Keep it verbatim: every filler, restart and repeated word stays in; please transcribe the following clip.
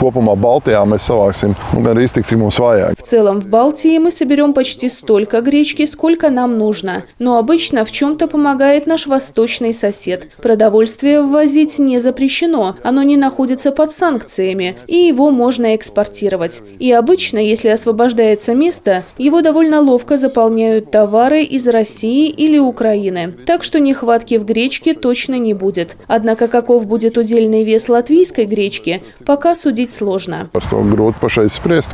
kopumā Baltijā mēs savāksim gan arī tik, cik mums vajag. В целом в Балтии мы соберем почти столько гречки, сколько нам нужно. Но обычно в чем-то помогает наш восточный сосед. Продовольствие ввозить не запрещено, оно не находится под санкциями, и его можно экспортировать. И обычно, если освобождается место, его довольно ловко заполняют товары из России или Украины. Так что нехватки в гречке точно не будет. Однако каков будет удельный вес латвийской гречки, пока судить сложно.